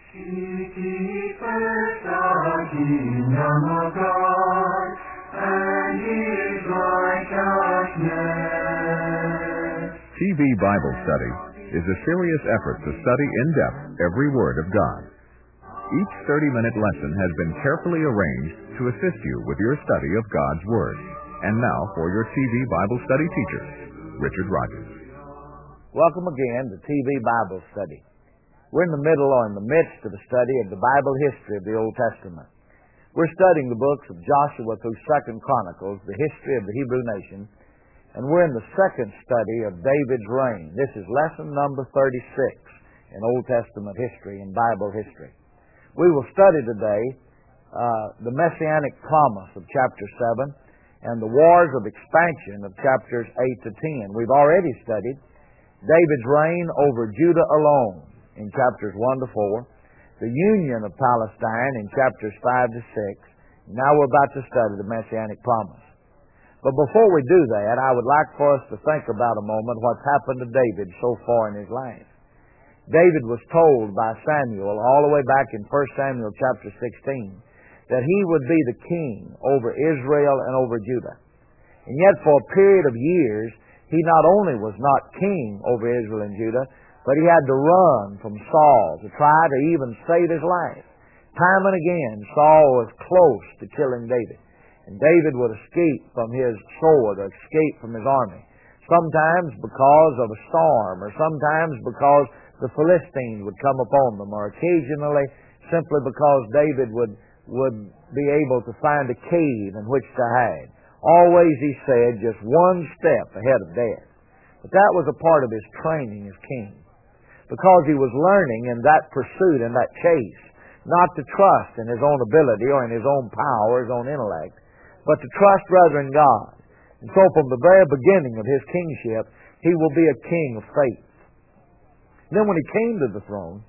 Seek ye first the kingdom of God and His righteousness. TV Bible Study is a serious effort to study in depth every Word of God. Each 30-minute lesson has been carefully arranged to assist you with your study of God's Word. And now for your TV Bible Study teacher, Richard Rogers. Welcome again to TV Bible Study. We're in the middle or in the midst of the study of the Bible history of the Old Testament. We're studying the books of Joshua through 2 Chronicles, the history of the Hebrew nation, and we're in the second study of David's reign. This is lesson number 36 in Old Testament history and Bible history. We will study today the Messianic promise of chapter 7 and the wars of expansion of chapters 8 to 10. We've already studied David's reign over Judah alone in chapters 1 to 4, the union of Palestine in chapters 5 to 6. Now we're about to study the Messianic promise. But before we do that, I would like for us to think about a moment what's happened to David so far in his life. David was told by Samuel all the way back in 1 Samuel chapter 16 that he would be the king over Israel and over Judah. And yet for a period of years, he not only was not king over Israel and Judah, but he had to run from Saul to try to even save his life. Time and again, Saul was close to killing David. And David would escape from his sword or escape from his army. Sometimes because of a storm, or sometimes because the Philistines would come upon them, or occasionally simply because David would be able to find a cave in which to hide. Always, he said, just one step ahead of death. But that was a part of his training as king. Because he was learning in that pursuit, in that chase, not to trust in his own ability or in his own power or his own intellect, but to trust rather in God. And so from the very beginning of his kingship, he will be a king of faith. Then when he came to the throne,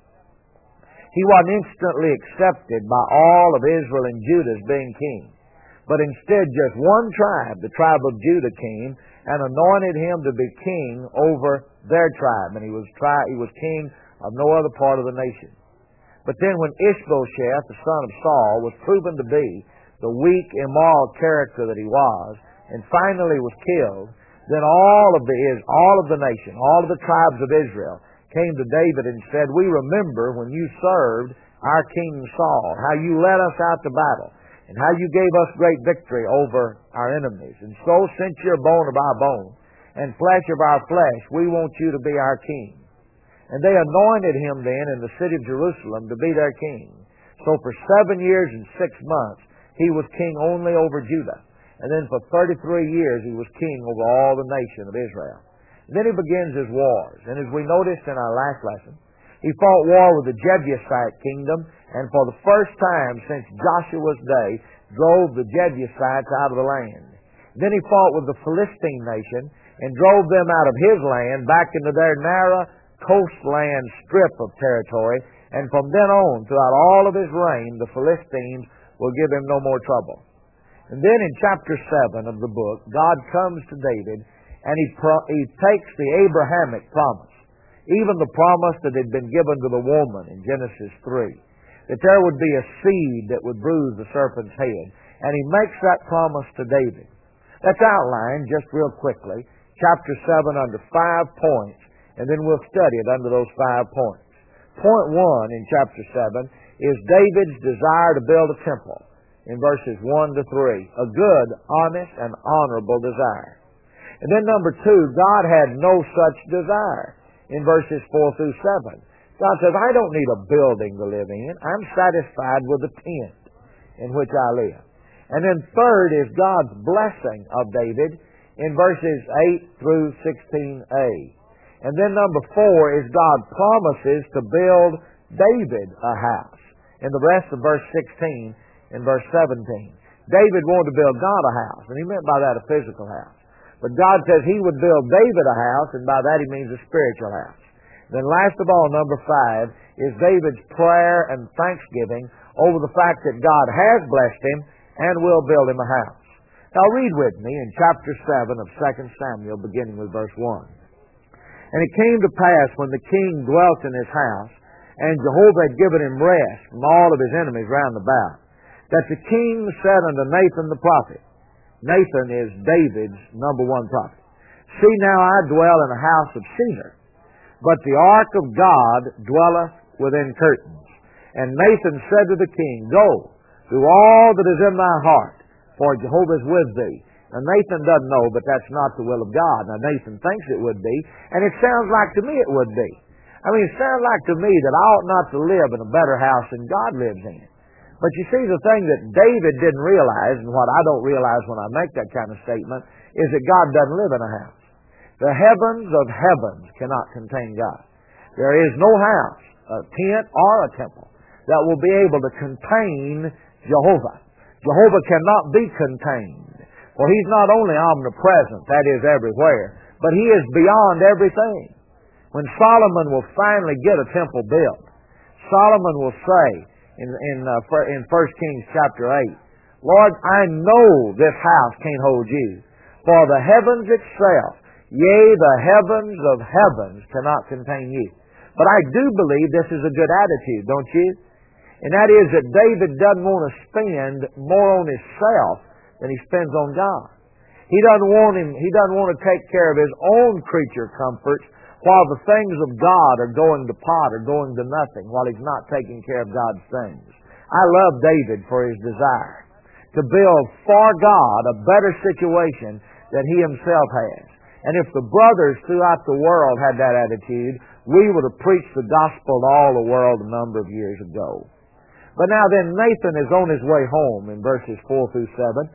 he wasn't instantly accepted by all of Israel and Judah as being king. But instead just one tribe, the tribe of Judah, came and anointed him to be king over their tribe. And he was king of no other part of the nation. But then when Ishbosheth, the son of Saul, was proven to be the weak, immoral character that he was, and finally was killed, then all of the nation, all of the tribes of Israel, came to David and said, "We remember when you served our king Saul, how you led us out to battle, and how you gave us great victory over our enemies. And so, since you're bone of our bone and flesh of our flesh, we want you to be our king." And they anointed him then in the city of Jerusalem to be their king. So for 7 years and 6 months, he was king only over Judah. And then for 33 years, he was king over all the nation of Israel. And then he begins his wars. And as we noticed in our last lesson, he fought war with the Jebusite kingdom, and for the first time since Joshua's day, drove the Jebusites out of the land. Then he fought with the Philistine nation, and drove them out of his land back into their narrow coastland strip of territory, and from then on, throughout all of his reign, the Philistines will give him no more trouble. And then in chapter 7 of the book, God comes to David, and he takes the Abrahamic promise, even the promise that had been given to the woman in Genesis 3, that there would be a seed that would bruise the serpent's head. And he makes that promise to David. That's outlined just real quickly, chapter 7 under 5 points, and then we'll study it under those 5 points. Point 1 in chapter 7 is David's desire to build a temple in verses 1 to 3, a good, honest, and honorable desire. And then number 2, God had no such desire in verses 4 through 7. God says, "I don't need a building to live in. I'm satisfied with the tent in which I live." And then third is God's blessing of David in verses 8 through 16a. And then number 4 is God promises to build David a house in the rest of verse 16 and verse 17. David wanted to build God a house, and he meant by that a physical house. But God says he would build David a house, and by that he means a spiritual house. Then last of all, number 5, is David's prayer and thanksgiving over the fact that God has blessed him and will build him a house. Now read with me in chapter 7 of 2 Samuel, beginning with verse 1. "And it came to pass when the king dwelt in his house, and Jehovah had given him rest from all of his enemies round about, that the king said unto Nathan the prophet, Nathan is David's number one prophet, See now I dwell in a house of cedar, but the ark of God dwelleth within curtains. And Nathan said to the king, Go, do all that is in thy heart, for Jehovah is with thee. Now Nathan doesn't know, but that's not the will of God. Now Nathan thinks it would be, and it sounds like to me it would be. I mean, it sounds like to me that I ought not to live in a better house than God lives in. But you see, the thing that David didn't realize, and what I don't realize when I make that kind of statement, is that God doesn't live in a house. The heavens of heavens cannot contain God. There is no house, a tent or a temple, that will be able to contain Jehovah. Jehovah cannot be contained. For He's not only omnipresent, that is everywhere, but He is beyond everything. When Solomon will finally get a temple built, Solomon will say in 1 Kings chapter 8, Lord, I know this house can't hold you, for the heavens itself, yea, the heavens of heavens cannot contain you. But I do believe this is a good attitude, don't you? And that is that David doesn't want to spend more on himself than he spends on God. He doesn't want to take care of his own creature comforts while the things of God are going to pot or going to nothing, while he's not taking care of God's things. I love David for his desire to build for God a better situation than he himself has. And if the brothers throughout the world had that attitude, we would have preached the gospel to all the world a number of years ago. But now then, Nathan is on his way home in verses 4 through 7.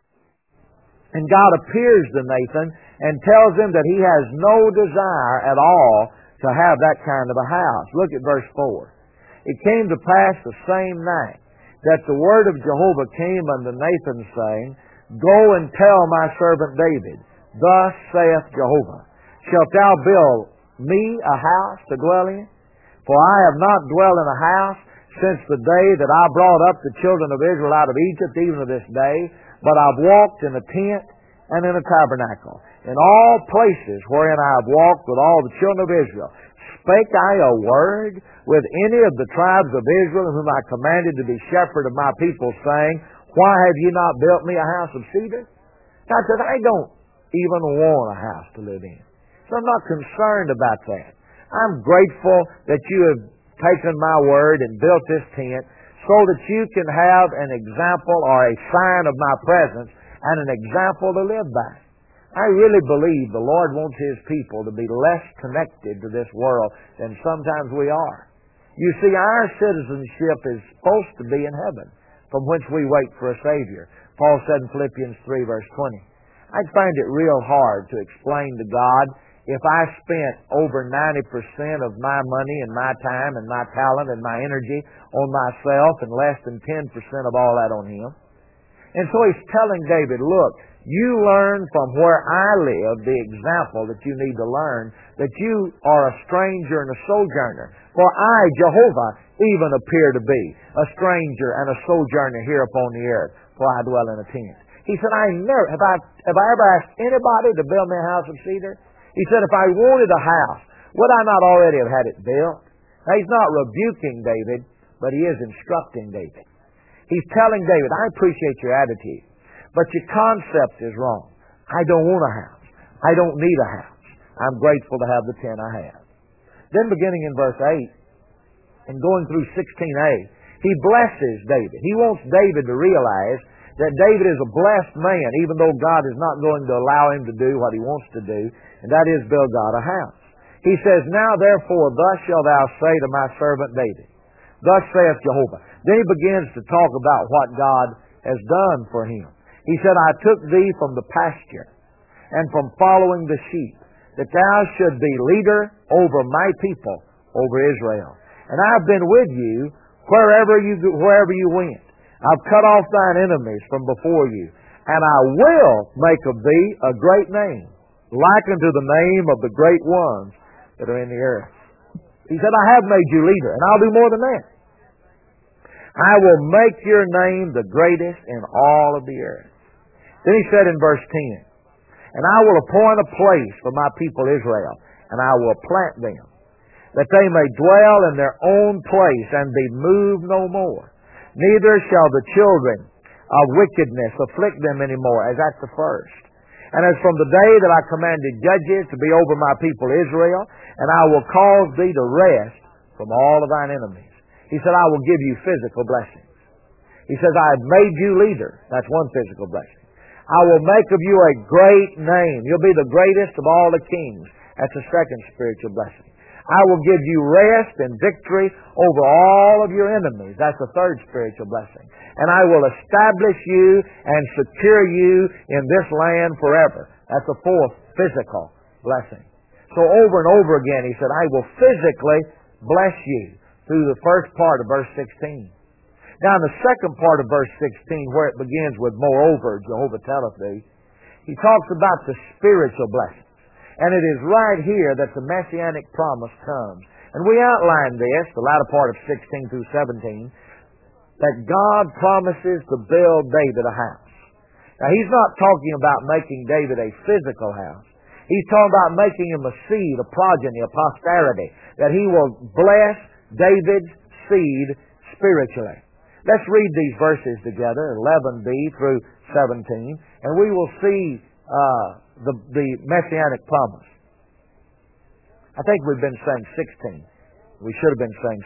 And God appears to Nathan and tells him that he has no desire at all to have that kind of a house. Look at verse 4. It came to pass the same night that the word of Jehovah came unto Nathan, saying, Go and tell my servant David, Thus saith Jehovah, Shalt thou build me a house to dwell in? For I have not dwelt in a house since the day that I brought up the children of Israel out of Egypt, even to this day, but I've walked in a tent and in a tabernacle. In all places wherein I have walked with all the children of Israel, spake I a word with any of the tribes of Israel, whom I commanded to be shepherd of my people, saying, Why have ye not built me a house of cedar? God said, I don't even want a house to live in. So I'm not concerned about that. I'm grateful that you have taken my word and built this tent so that you can have an example or a sign of my presence and an example to live by. I really believe the Lord wants His people to be less connected to this world than sometimes we are. You see, our citizenship is supposed to be in heaven, from whence we wait for a Savior. Paul said in Philippians 3, verse 20. I'd find it real hard to explain to God if I spent over 90% of my money and my time and my talent and my energy on myself and less than 10% of all that on Him. And so He's telling David, look, you learn from where I live the example that you need to learn, that you are a stranger and a sojourner. For I, Jehovah, even appear to be a stranger and a sojourner here upon the earth, for I dwell in a tent. He said, have I ever asked anybody to build me a house of cedar? He said, if I wanted a house, would I not already have had it built? Now, He's not rebuking David, but He is instructing David. He's telling David, I appreciate your attitude, but your concept is wrong. I don't want a house. I don't need a house. I'm grateful to have the tent I have. Then beginning in verse 8 and going through 16a, he blesses David. He wants David to realize that David is a blessed man, even though God is not going to allow him to do what he wants to do, and that is build God a house. He says, Now therefore thus shalt thou say to my servant David, Thus saith Jehovah. Then he begins to talk about what God has done for him. He said, I took thee from the pasture and from following the sheep, that thou should be leader over my people, over Israel. And I have been with you wherever you went. I've cut off thine enemies from before you, and I will make of thee a great name, like unto the name of the great ones that are in the earth. He said, I have made you leader, and I'll do more than that. I will make your name the greatest in all of the earth. Then he said in verse 10, And I will appoint a place for my people Israel, and I will plant them. that they may dwell in their own place and be moved no more. Neither shall the children of wickedness afflict them any more, as at the first. And as from the day that I commanded judges to be over my people Israel, and I will cause thee to rest from all of thine enemies. He said, I will give you physical blessings. He says, I have made you leader. That's one physical blessing. I will make of you a great name. You'll be the greatest of all the kings. That's a second spiritual blessing. I will give you rest and victory over all of your enemies. That's a third spiritual blessing. And I will establish you and secure you in this land forever. That's a fourth physical blessing. So over and over again, he said, I will physically bless you through the first part of verse 16. Now in the second part of verse 16, where it begins with, moreover, Jehovah telleth thee, he talks about the spiritual blessings. And it is right here that the Messianic promise comes. And we outlined this, the latter part of 16 through 17, that God promises to build David a house. Now he's not talking about making David a physical house. He's talking about making him a seed, a progeny, a posterity, that he will bless David's seed spiritually. Let's read these verses together, 11b through 17, and we will see the Messianic promise. I think we've been saying 16. We should have been saying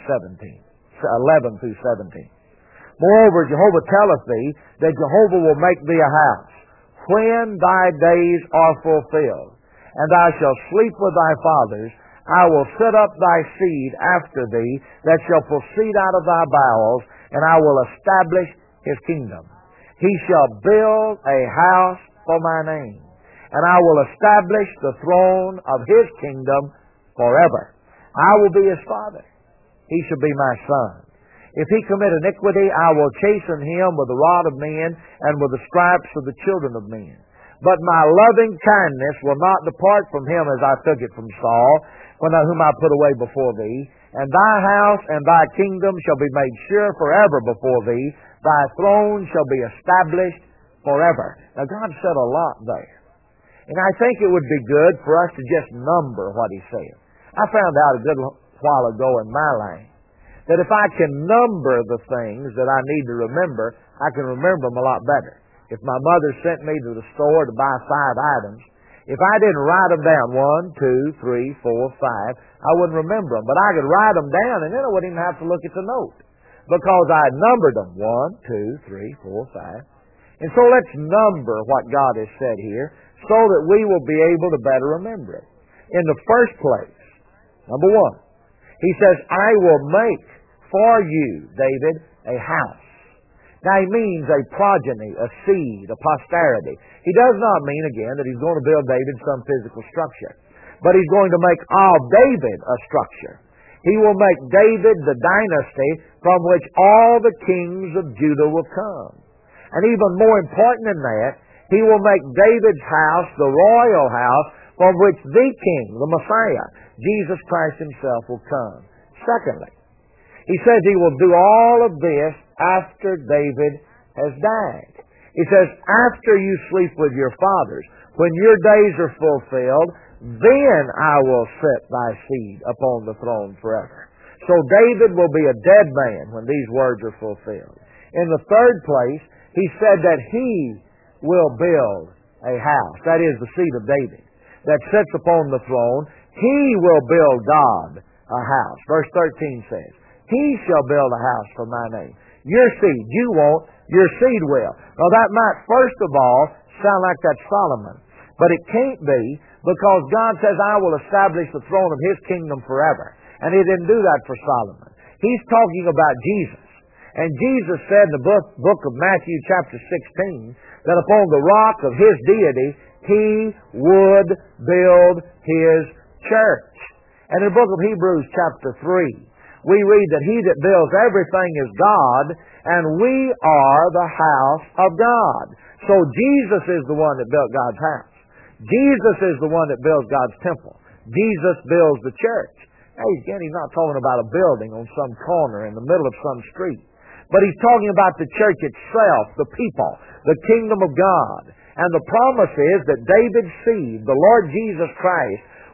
17. 11 through 17. Moreover, Jehovah telleth thee that Jehovah will make thee a house when thy days are fulfilled, and thou shalt sleep with thy fathers. I will set up thy seed after thee that shall proceed out of thy bowels, and I will establish his kingdom. He shall build a house for my name, and I will establish the throne of his kingdom forever. I will be his father. He shall be my son. If he commit iniquity, I will chasten him with the rod of men and with the stripes of the children of men. But my loving kindness will not depart from him as I took it from Saul, whom I put away before thee. And thy house and thy kingdom shall be made sure forever before thee. Thy throne shall be established forever. Now God said a lot there. And I think it would be good for us to just number what he said. I found out a good while ago in my life that if I can number the things that I need to remember, I can remember them a lot better. If my mother sent me to the store to buy 5 items, if I didn't write them down, 1, 2, 3, 4, 5, I wouldn't remember them. But I could write them down, and then I wouldn't even have to look at the note, because I had numbered them, 1, 2, 3, 4, 5. And so let's number what God has said here, so that we will be able to better remember it. In the first place, number 1, he says, I will make for you, David, a house. Now he means a progeny, a seed, a posterity. He does not mean, again, that he's going to build David some physical structure. But he's going to make of David a structure. He will make David the dynasty from which all the kings of Judah will come. And even more important than that, he will make David's house the royal house from which the king, the Messiah, Jesus Christ himself, will come. Secondly, he says he will do all of this after David has died. He says, after you sleep with your fathers, when your days are fulfilled, then I will set thy seed upon the throne forever. So David will be a dead man when these words are fulfilled. In the third place, he said that he will build a house. That is the seed of David that sits upon the throne. He will build God a house. Verse 13 says, he shall build a house for my name. Your seed, you won't, your seed will. Now that might first of all sound like that's Solomon, but it can't be, because God says, I will establish the throne of his kingdom forever. And he didn't do that for Solomon. He's talking about Jesus. And Jesus said in the book of Matthew chapter 16 that upon the rock of his deity he would build his church. And in the book of Hebrews chapter 3 we read that he that builds everything is God, and we are the house of God. So Jesus is the one that built God's house. Jesus is the one that builds God's temple. Jesus builds the church. Now, again, he's not talking about a building on some corner in the middle of some street. But he's talking about the church itself, the people, the kingdom of God. And the promise is that David's seed, the Lord Jesus Christ,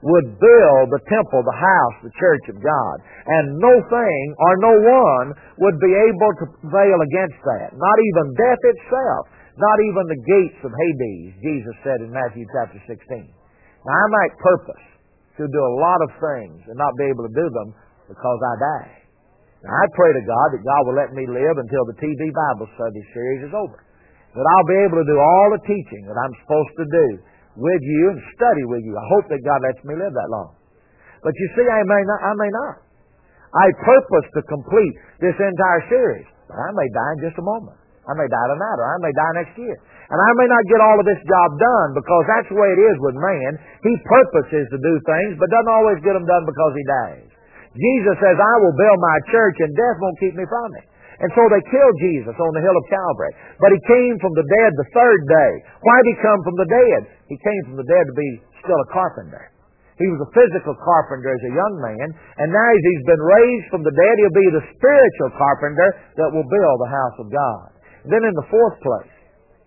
would build the temple, the house, the church of God. And no thing or no one would be able to prevail against that. Not even death itself. Not even the gates of Hades, Jesus said in Matthew chapter 16. Now I might purpose to do a lot of things and not be able to do them because I die. Now I pray to God that God will let me live until the TV Bible study series is over. That I'll be able to do all the teaching that I'm supposed to do with you and study with you. I hope that God lets me live that long. But you see, I may not. I purpose to complete this entire series, but I may die in just a moment. I may die tonight, or I may die next year. And I may not get all of this job done, because that's the way it is with man. He purposes to do things, but doesn't always get them done because he dies. Jesus says, I will build my church, and death won't keep me from it. And so they killed Jesus on the hill of Calvary. But he came from the dead the third day. Why did he come from the dead? He came from the dead to be still a carpenter. He was a physical carpenter as a young man, and now as he's been raised from the dead, he'll be the spiritual carpenter that will build the house of God. Then in the fourth place,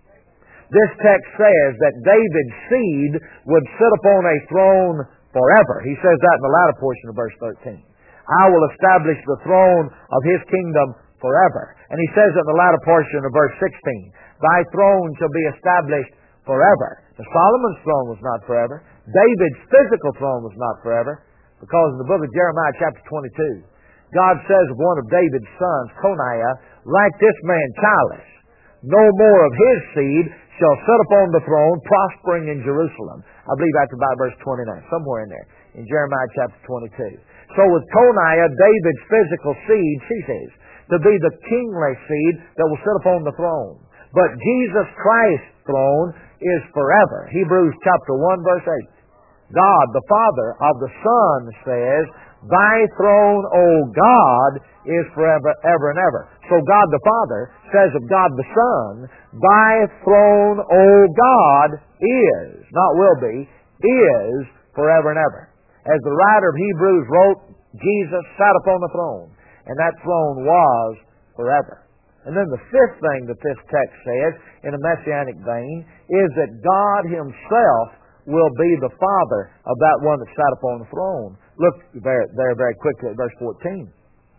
this text says that David's seed would sit upon a throne forever. He says that in the latter portion of verse 13. I will establish the throne of his kingdom forever. And he says in the latter portion of verse 16, thy throne shall be established forever. Now, Solomon's throne was not forever. David's physical throne was not forever, because in the book of Jeremiah chapter 22, God says of one of David's sons, Coniah, like this man childless, no more of his seed shall sit upon the throne, prospering in Jerusalem. I believe that's about verse 29, somewhere in there, in Jeremiah chapter 22. So with Coniah, David's physical seed ceases to be the kingly seed that will sit upon the throne. But Jesus Christ's throne is forever. Hebrews chapter 1 verse 8. God, the Father of the Son, says, thy throne, O God, is forever, ever and ever. So God the Father says of God the Son, thy throne, O God, is, not will be, is forever and ever. As the writer of Hebrews wrote, Jesus sat upon the throne, and that throne was forever. And then the fifth thing that this text says, in a messianic vein, is that God Himself will be the Father of that one that sat upon the throne. Look there very quickly at verse 14.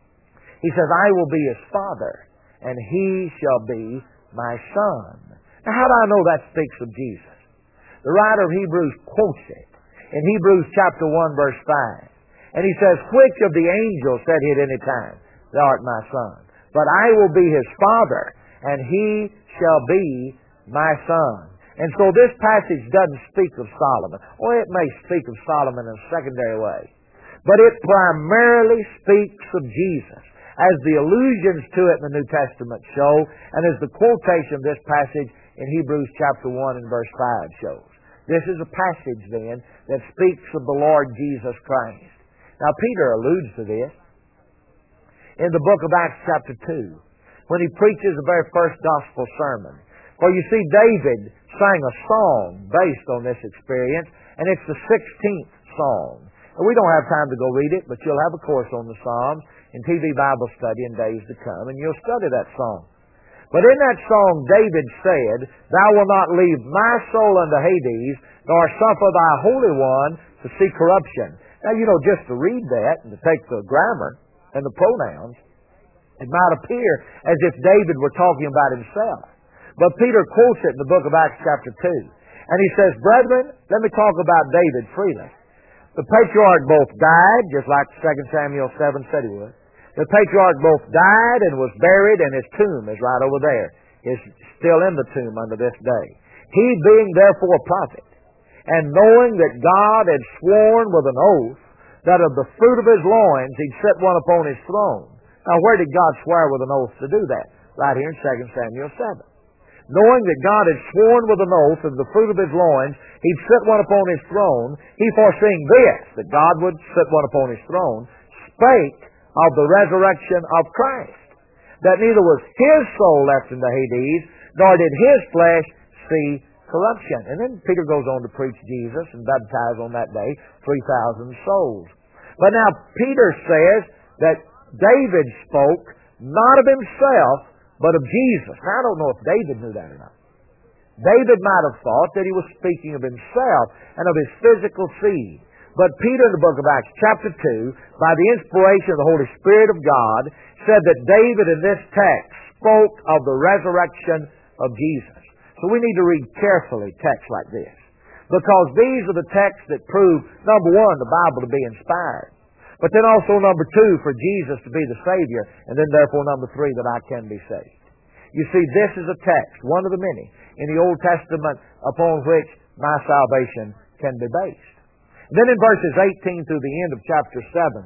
He says, I will be His Father, and He shall be my Son. Now how do I know that speaks of Jesus? The writer of Hebrews quotes it in Hebrews chapter 1 verse 5. And he says, which of the angels said he at any time, thou art my Son? But I will be His Father, and He shall be my Son. And so this passage doesn't speak of Solomon. Or it may speak of Solomon in a secondary way. But it primarily speaks of Jesus, as the allusions to it in the New Testament show, and as the quotation of this passage in Hebrews chapter 1 and verse 5 shows. This is a passage, then, that speaks of the Lord Jesus Christ. Now, Peter alludes to this in the book of Acts chapter 2, when he preaches the very first gospel sermon. For you see, David sang a song based on this experience, and it's the 16th song. And we don't have time to go read it, but you'll have a course on the Psalms in TV Bible study in days to come, and you'll study that song. But in that song, David said, thou wilt not leave my soul unto Hades, nor suffer thy Holy One to see corruption. Now, you know, just to read that and to take the grammar and the pronouns, it might appear as if David were talking about himself. But Peter quotes it in the book of Acts chapter 2. And he says, brethren, let me talk about David freely. The patriarch both died, just like 2 Samuel 7 said he would. The patriarch both died and was buried, and his tomb is right over there. Is still in the tomb unto this day. He being therefore a prophet, and knowing that God had sworn with an oath that of the fruit of his loins he'd set one upon his throne. Now where did God swear with an oath to do that? Right here in 2 Samuel 7. Knowing that God had sworn with an oath of the fruit of his loins he'd set one upon his throne, he foreseeing this, that God would set one upon his throne, spake of the resurrection of Christ, that neither was his soul left in the Hades, nor did his flesh see corruption. And then Peter goes on to preach Jesus and baptize on that day 3,000 souls. But now Peter says that David spoke not of himself, but of Jesus. Now I don't know if David knew that or not. David might have thought that he was speaking of himself and of his physical seed. But Peter in the book of Acts chapter 2, by the inspiration of the Holy Spirit of God, said that David in this text spoke of the resurrection of Jesus. So we need to read carefully texts like this, because these are the texts that prove, number one, the Bible to be inspired, but then also number two, for Jesus to be the Savior, and then therefore number three, that I can be saved. You see, this is a text, one of the many, in the Old Testament upon which my salvation can be based. Then in verses 18 through the end of chapter 7,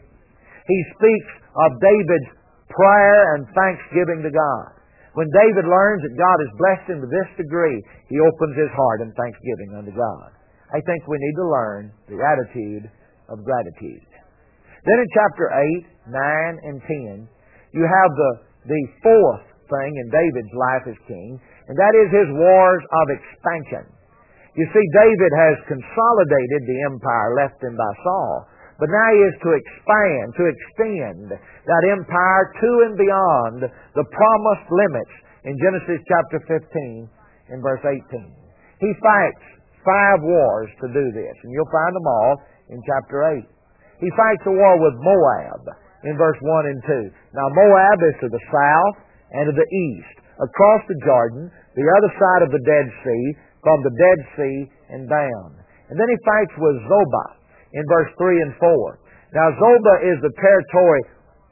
he speaks of David's prayer and thanksgiving to God. When David learns that God has blessed him to this degree, he opens his heart in thanksgiving unto God. I think we need to learn the attitude of gratitude. Then in chapter 8, 9, and 10, you have the fourth thing in David's life as king, and that is his wars of expansion. You see, David has consolidated the empire left him by Saul, but now he is to expand, to extend that empire to and beyond the promised limits in Genesis chapter 15 and verse 18. He fights 5 wars to do this, and you'll find them all in chapter 8. He fights a war with Moab in verse 1 and 2. Now Moab is to the south and to the east, across the Jordan, the other side of the Dead Sea, from the Dead Sea and down. And then he fights with Zobah in verse 3 and 4. Now Zobah is the territory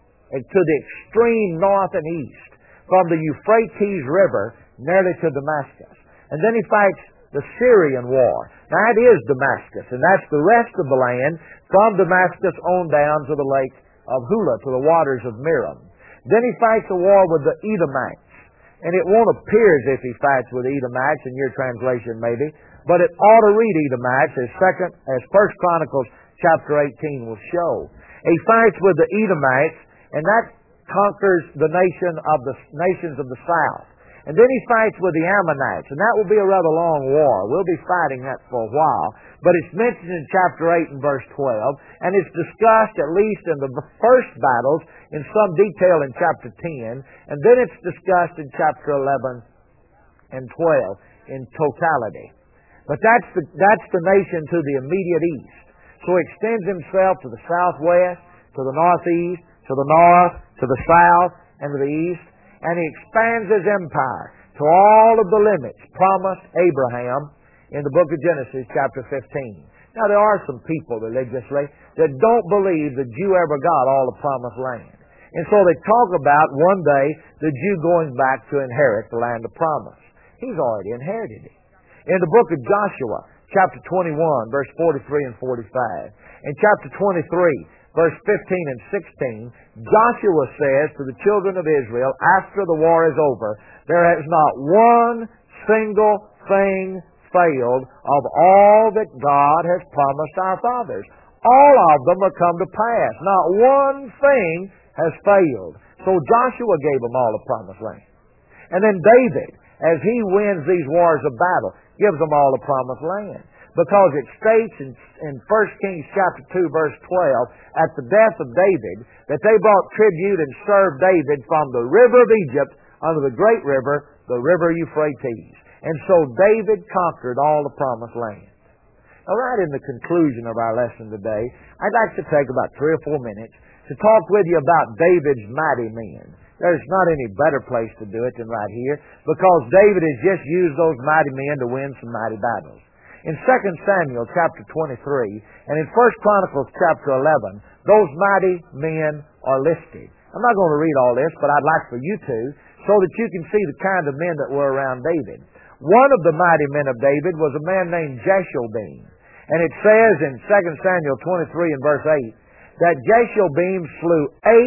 to the extreme north and east, from the Euphrates River nearly to Damascus. And then he fights the Syrian war. Now that is Damascus, and that's the rest of the land from Damascus on down to the lake of Hula, to the waters of Merom. Then he fights a war with the Edomites. And it won't appear as if he fights with Edomites in your translation maybe, but it ought to read Edomites as 1 Chronicles chapter 18 will show. He fights with the Edomites, and that conquers the nations of the south. And then he fights with the Ammonites, and that will be a rather long war. We'll be fighting that for a while. But it's mentioned in chapter 8 and verse 12, and it's discussed at least in the first battles in some detail in chapter 10, and then it's discussed in chapter 11 and 12 in totality. But that's the nation to the immediate east. So he extends himself to the southwest, to the northeast, to the north, to the south, and to the east, and he expands his empire to all of the limits promised Abraham in the book of Genesis chapter 15. Now there are some people religiously that don't believe the Jew ever got all the promised land. And so they talk about one day the Jew going back to inherit the land of promise. He's already inherited it. In the book of Joshua chapter 21 verse 43 and 45, in chapter 23 verse 15 and 16, Joshua says to the children of Israel, after the war is over, there has not one single thing failed of all that God has promised our fathers. All of them have come to pass. Not one thing has failed. So Joshua gave them all the promised land. And then David, as he wins these wars of battle, gives them all the promised land. Because it states in 1 Kings chapter 2 verse 12, at the death of David, that they brought tribute and served David from the river of Egypt unto the great river, the river Euphrates. And so David conquered all the promised land. Now right in the conclusion of our lesson today, I'd like to take about 3 or 4 minutes to talk with you about David's mighty men. There's not any better place to do it than right here, because David has just used those mighty men to win some mighty battles. In 2 Samuel chapter 23 and in 1 Chronicles chapter 11, those mighty men are listed. I'm not going to read all this, but I'd like for you to, so that you can see the kind of men that were around David. One of the mighty men of David was a man named Jeshobeam. And it says in 2 Samuel 23 and verse 8 that Jeshobeam slew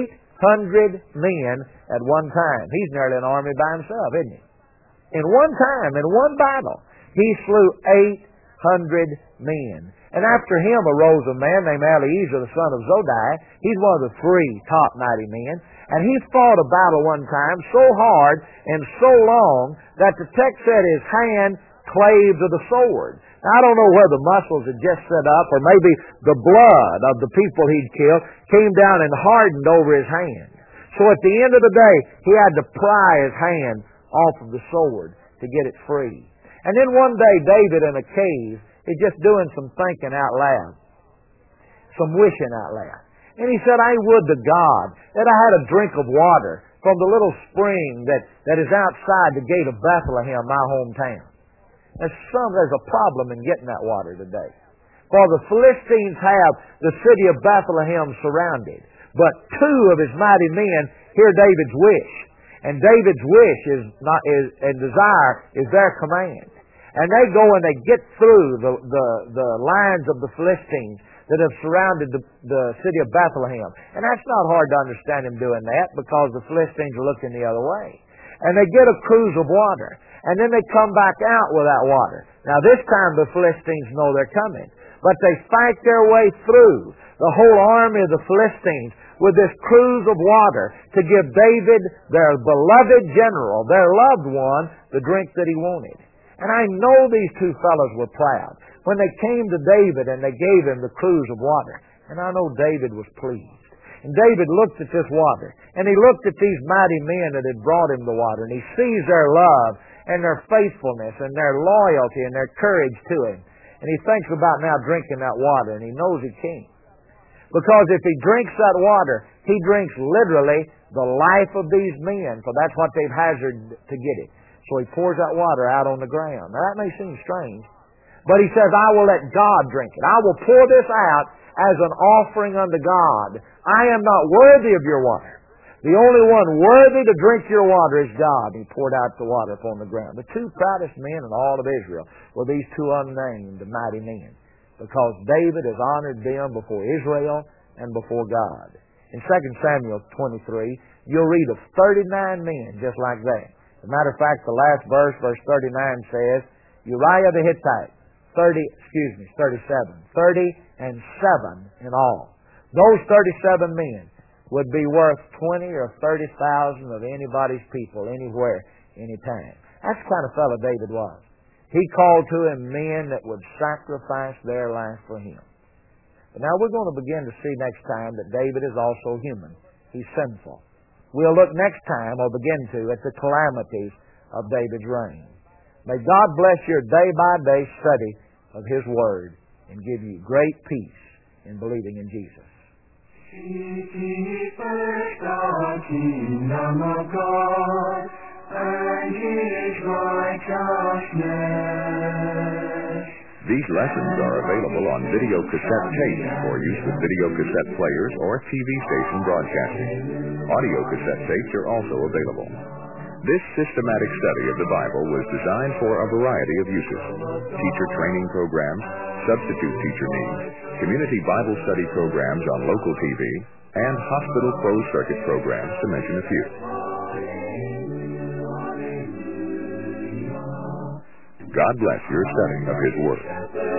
800 men at one time. He's nearly an army by himself, isn't he? In one time, in one battle, he slew 800 men. And after him arose a man named Eliezer, the son of Zodai. He's one of the 3 top mighty men. And he fought a battle one time so hard and so long that the text said his hand clave to the sword. Now, I don't know whether the muscles had just set up, or maybe the blood of the people he'd killed came down and hardened over his hand. So at the end of the day, he had to pry his hand off of the sword to get it free. And then one day, David in a cave is just doing some thinking out loud. some wishing out loud. And he said, I would to God that I had a drink of water from the little spring that is outside the gate of Bethlehem, my hometown. There's a problem in getting that water today. For the Philistines have the city of Bethlehem surrounded. But two of his mighty men hear David's wish. And David's wish and desire is their command. And they go and they get through the lines of the Philistines that have surrounded the city of Bethlehem. And that's not hard to understand him doing that, because the Philistines are looking the other way. And they get a cruse of water. And then they come back out with that water. Now this time the Philistines know they're coming. But they fight their way through the whole army of the Philistines with this cruse of water to give David, their beloved general, their loved one, the drink that he wanted. And I know these two fellows were proud when they came to David and they gave him the cruse of water. And I know David was pleased. And David looked at this water, and he looked at these mighty men that had brought him the water, and he sees their love and their faithfulness and their loyalty and their courage to him. And he thinks about now drinking that water, and he knows he can't. Because if he drinks that water, he drinks literally the life of these men, for that's what they've hazarded to get it. So he pours that water out on the ground. Now that may seem strange, but he says, I will let God drink it. I will pour this out as an offering unto God. I am not worthy of your water. The only one worthy to drink your water is God. He poured out the water upon the ground. The two proudest men in all of Israel were these two unnamed mighty men, because David has honored them before Israel and before God. In 2 Samuel 23, you'll read of 39 men just like that. As a matter of fact, the last verse, verse 39 says, Uriah the Hittite, 37 and 7 in all. Those 37 men would be worth 20 or 30,000 of anybody's people, anywhere, anytime. That's the kind of fellow David was. He called to him men that would sacrifice their life for him. But now we're going to begin to see next time that David is also human. He's sinful. We'll look next time, or begin to, at the calamities of David's reign. May God bless your day-by-day study of His Word and give you great peace in believing in Jesus. Seek ye first the kingdom of God and His righteousness. These lessons are available on video cassette tape for use with video cassette players or TV station broadcasting. Audio cassette tapes are also available. This systematic study of the Bible was designed for a variety of uses: teacher training programs, substitute teacher needs, community Bible study programs on local TV, and hospital closed circuit programs, to mention a few. God bless your study of His Word.